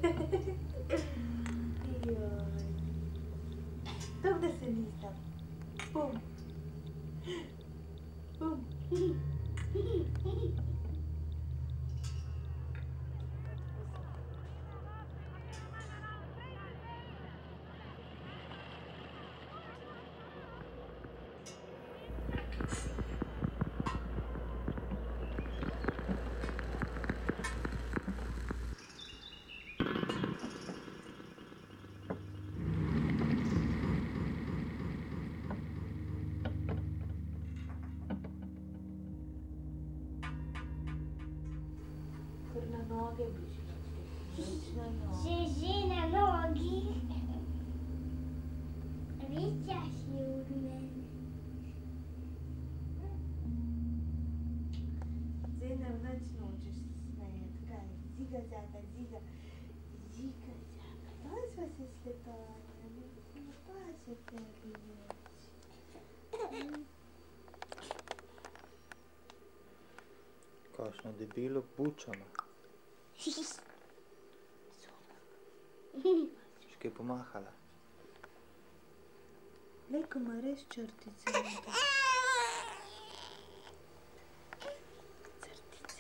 Joj. Dok da se nisam. Bum. Bum. Na noge biži. Na noge. Žiži na nogi. Vićaš je od mene. Zena, noćno ćeš se smijat. Kaj? Ziga, zaka, ziga. Ziga, zaka. Pasva se slepanja. Pasva tebi već. Kakšno debelo bučama. Še kaj pomahala? Lejko ima res črtice. Crtice.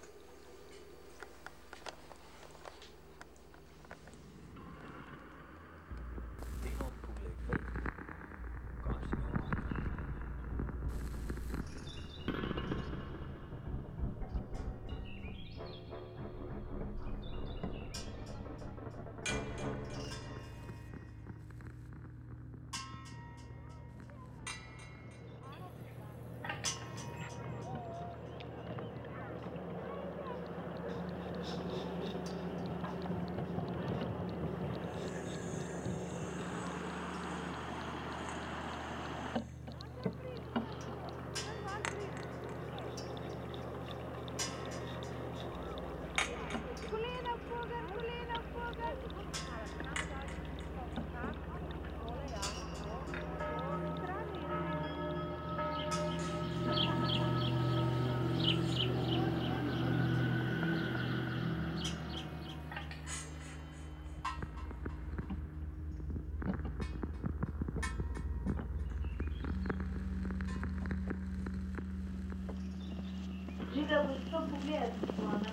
Dino poglej, kaj? Kakšne oči. Žiga, boš to pogledati, Zvona.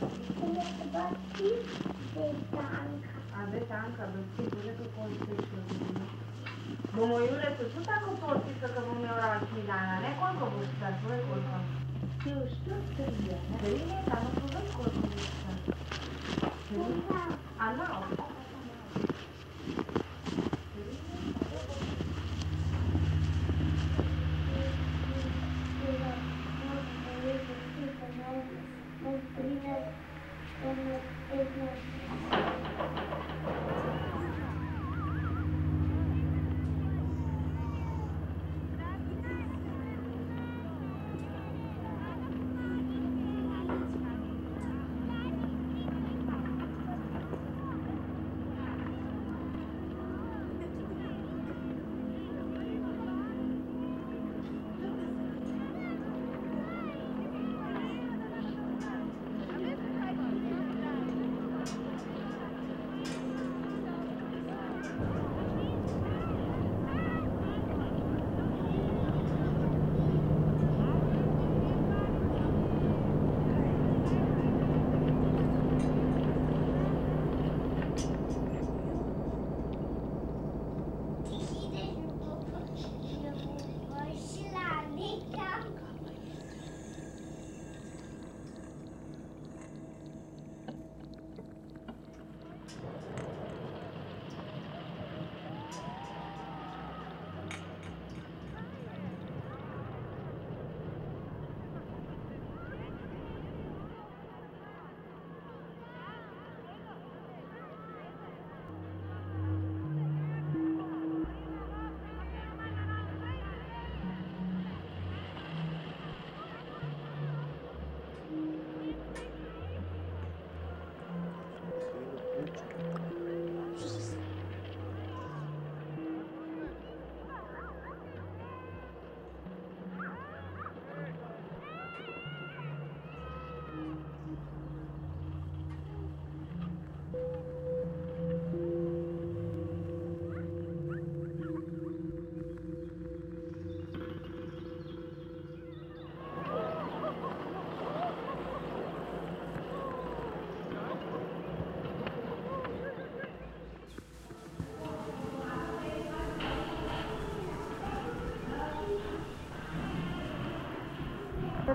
A, bez tanka, bez ti, pogledaj, kako se šlo. Bomo Juretu tudi tako potiska, ko bom imel ročni dan, a ne? Koliko boš star? Povej koliko. Još to 3 leta. 3 leta, no povej koliko boš star. 3? A no?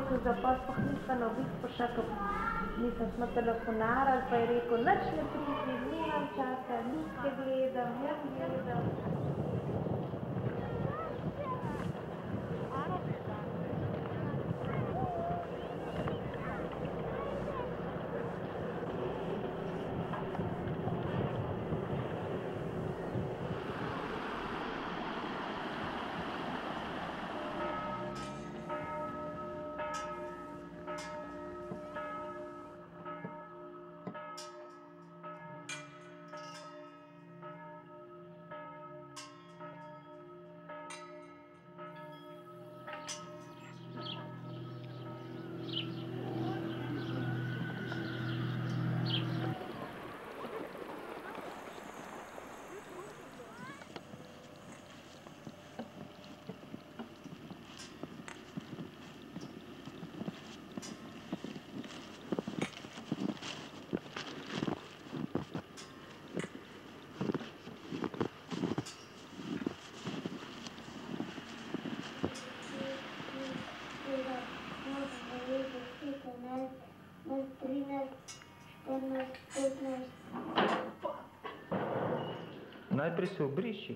se zapor sploh nista na obisk prišel, mislim, smo telefonarali, pa je rekel, nič ne pridi, nimam časa, listke gledam, jaz gledam. Najprej se obriši.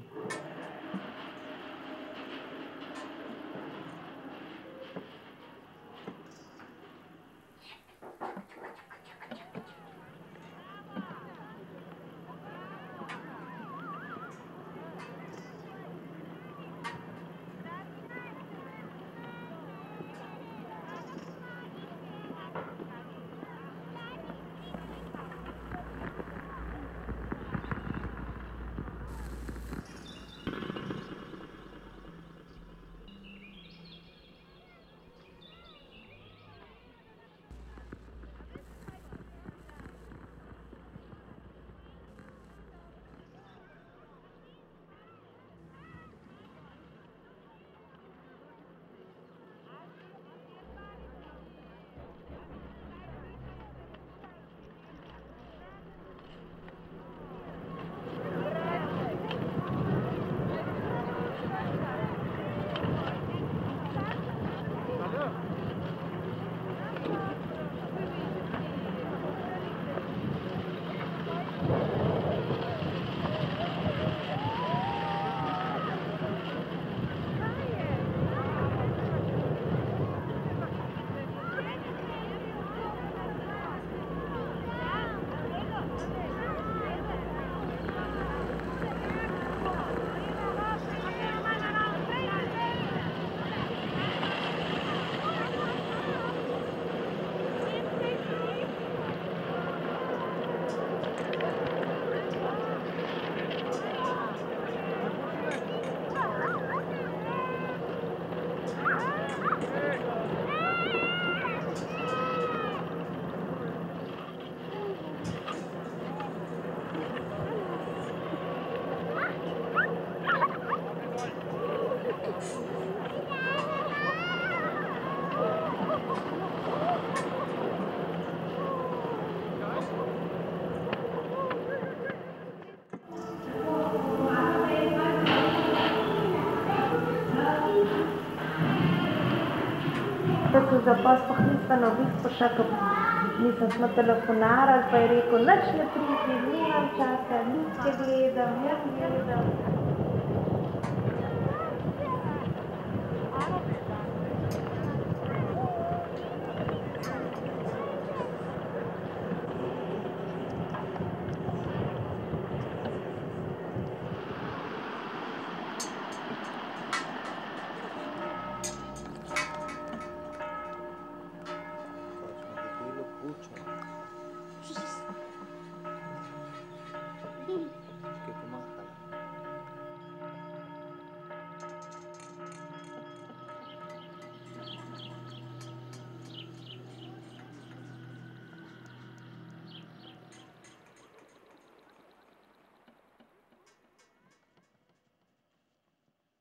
Da se zapor sploh nista na obisk prišel, mislim, smo telefonarali, pa je rekel, nič ne pridi, nimam časa, listke gledam, jaz gledam.